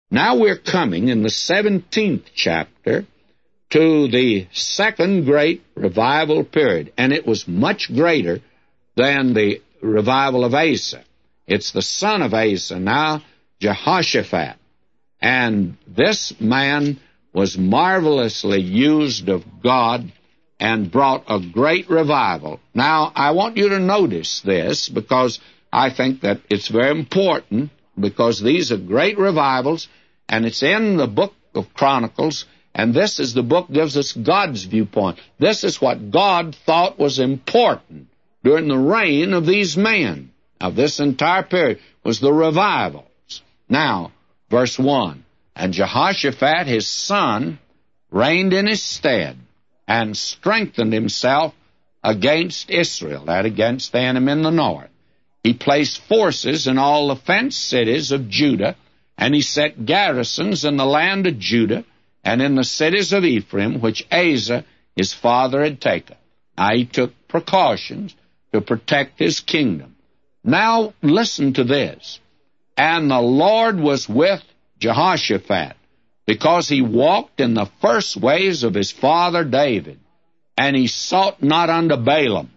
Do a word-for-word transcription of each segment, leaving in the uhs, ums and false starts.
Now we're coming in the seventeenth chapter to the second great revival period, and it was much greater than the revival of Asa. It's the son of Asa now, Jehoshaphat. And this man was marvelously used of God and brought a great revival. Now, I want you to notice this because I think that it's very important, because these are great revivals, and it's in the book of Chronicles, and this is the book that gives us God's viewpoint. This is what God thought was important during the reign of these men, of this entire period, was the revivals. Now, verse one, and Jehoshaphat his son reigned in his stead, and strengthened himself against Israel, that against the enemy in the north. He placed forces in all the fenced cities of Judah, and he set garrisons in the land of Judah, and in the cities of Ephraim, which Asa his father had taken. Now he took precautions to protect his kingdom. Now listen to this. And the Lord was with Jehoshaphat, because he walked in the first ways of his father David, and he sought not unto Balaam.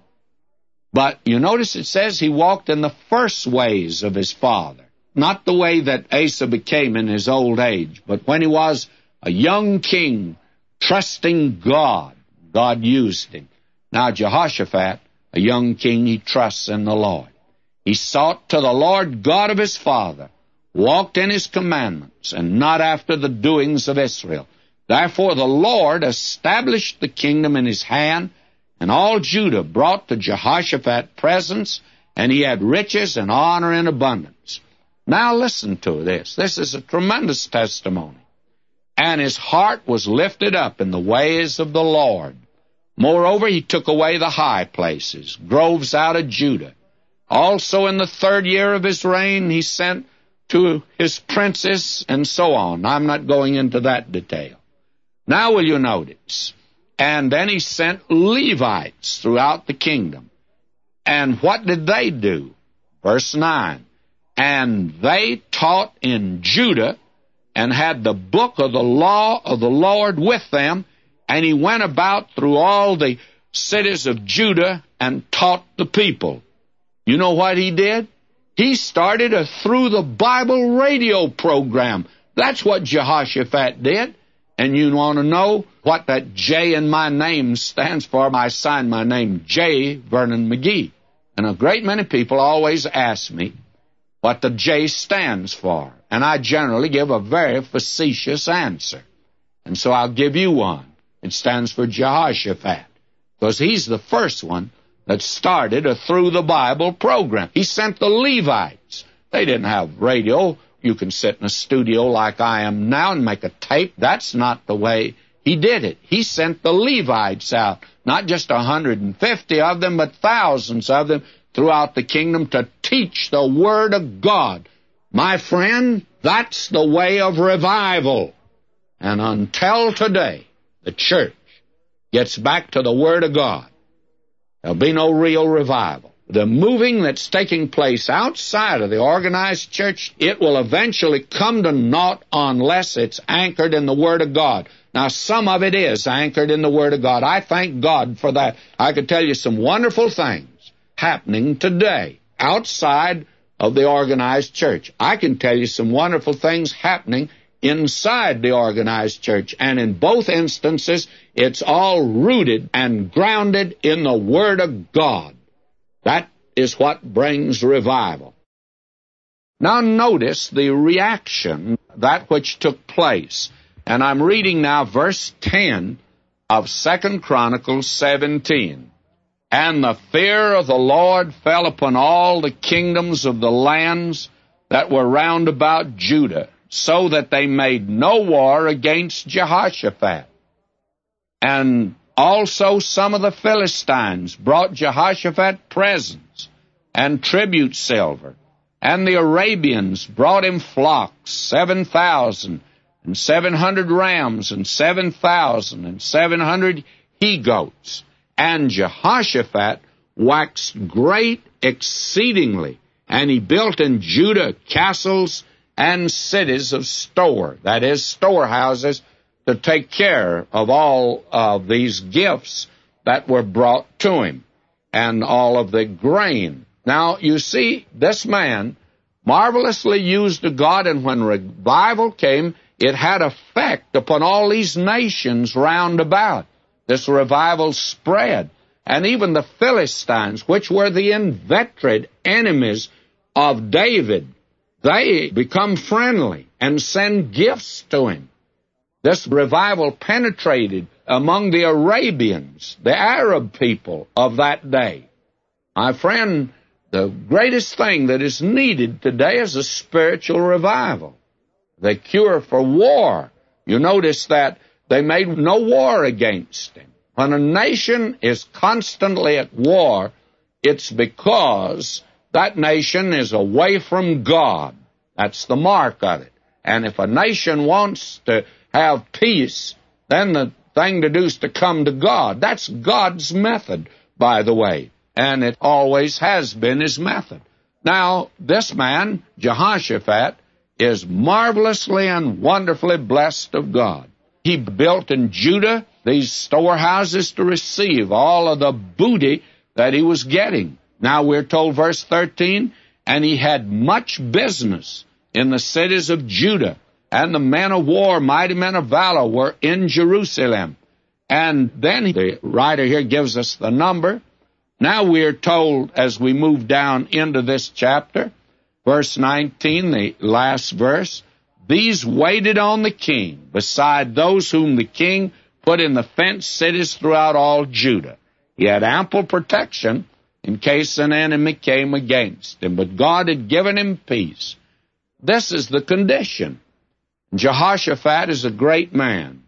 But you notice it says he walked in the first ways of his father, not the way that Asa became in his old age, but when he was a young king, trusting God, God used him. Now Jehoshaphat, a young king, he trusts in the Lord. He sought to the Lord God of his father, walked in his commandments, and not after the doings of Israel. Therefore the Lord established the kingdom in his hand, and all Judah brought to Jehoshaphat presents, and he had riches and honor in abundance. Now listen to this. This is a tremendous testimony. And his heart was lifted up in the ways of the Lord. Moreover, he took away the high places, groves out of Judah. Also in the third year of his reign, he sent to his princes, and so on. I'm not going into that detail. Now will you notice? And then he sent Levites throughout the kingdom. And what did they do? Verse nine. And they taught in Judah, and had the book of the law of the Lord with them, and he went about through all the cities of Judah and taught the people. You know what he did? He started a Through the Bible radio program. That's what Jehoshaphat did. And you want to know what that J in my name stands for? I signed my name J. Vernon McGee. And a great many people always ask me what the J stands for. And I generally give a very facetious answer. And so I'll give you one. It stands for Jehoshaphat, because he's the first one that started a Through the Bible program. He sent the Levites. They didn't have radio. You can sit in a studio like I am now and make a tape. That's not the way he did it. He sent the Levites out, not just one hundred fifty of them, but thousands of them throughout the kingdom to teach the Word of God. My friend, that's the way of revival. And until today, the church gets back to the Word of God, there'll be no real revival. The moving that's taking place outside of the organized church, it will eventually come to naught unless it's anchored in the Word of God. Now, some of it is anchored in the Word of God. I thank God for that. I could tell you some wonderful things happening today outside of the organized church. I can tell you some wonderful things happening inside the organized church. And in both instances, it's all rooted and grounded in the Word of God. That is what brings revival. Now notice the reaction, that which took place. And I'm reading now verse ten of Second Chronicles seventeen. And the fear of the Lord fell upon all the kingdoms of the lands that were round about Judah, so that they made no war against Jehoshaphat. And also some of the Philistines brought Jehoshaphat presents and tribute silver, and the Arabians brought him flocks, seven thousand, and seven hundred rams, and seven thousand, and seven hundred he-goats. And Jehoshaphat waxed great exceedingly, and he built in Judah castles and cities of store, that is, storehouses to take care of all of these gifts that were brought to him and all of the grain. Now, you see, this man marvelously used of God, and when revival came, it had effect upon all these nations round about. This revival spread, and even the Philistines, which were the inveterate enemies of David, they become friendly and send gifts to him. This revival penetrated among the Arabians, the Arab people of that day. My friend, the greatest thing that is needed today is a spiritual revival. The cure for war. You notice that they made no war against him. When a nation is constantly at war, it's because that nation is away from God. That's the mark of it. And if a nation wants to have peace, then the thing to do is to come to God. That's God's method, by the way. And it always has been his method. Now, this man, Jehoshaphat, is marvelously and wonderfully blessed of God. He built in Judah these storehouses to receive all of the booty that he was getting. Now we're told, verse thirteen, and he had much business in the cities of Judah, and the men of war, mighty men of valor, were in Jerusalem. And then the writer here gives us the number. Now we are told, as we move down into this chapter, verse nineteen, the last verse, these waited on the king, beside those whom the king put in the fenced cities throughout all Judah. He had ample protection in case an enemy came against him, but God had given him peace. This is the condition. Jehoshaphat is a great man.